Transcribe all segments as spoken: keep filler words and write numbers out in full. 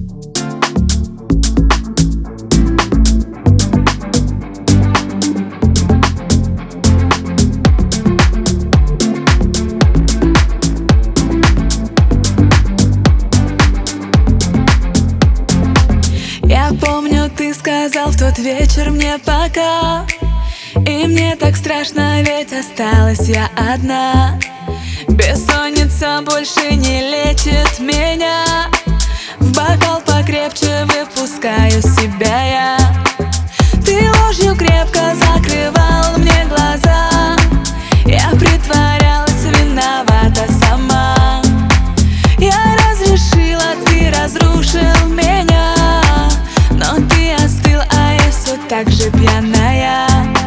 Я помню, ты сказал в тот вечер мне пока. И мне так страшно, ведь осталась я одна. Бессонница больше не лечит меня. В бокал покрепче выпускаю себя я. Ты ложью крепко закрывал мне глаза. Я притворялась виновата сама. Я разрешила, ты разрушил меня. Но ты остыл, а я все так же пьяная.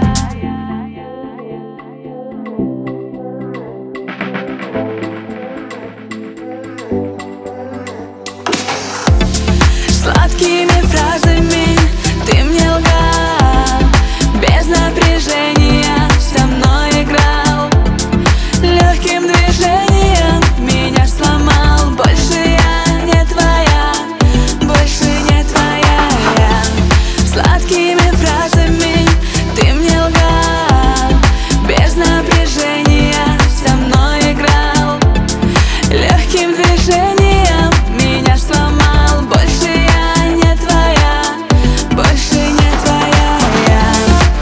Сладкими фразами ты мне лгал, без напряжения со мной играл. Легким движением меня сломал. Больше я не твоя, больше не твоя я. Сладкими фразами ты мне лгал, без напряжения со мной играл. Легким движением меня сломал. Больше я не твоя, больше не твоя я.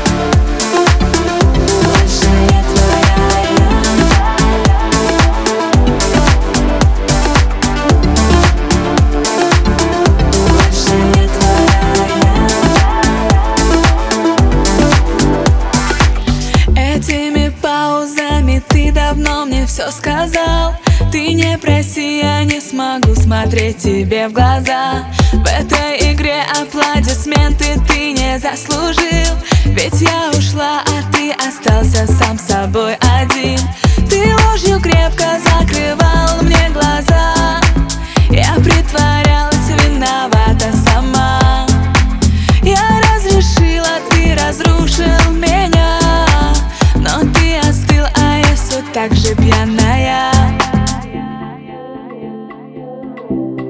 Больше не твоя я. Больше не твоя я. Этими паузами ты давно мне все сказал. Ты не проси, я не смогу смотреть тебе в глаза. В этой игре аплодисменты ты не заслужил. Ведь я ушла, а ты остался сам собой один. Ты ложью крепко закрывал мне глаза. Я притворялась виновата сама. Я разрешила, ты разрушил меня. Но ты остыл, а я все так же пьяная.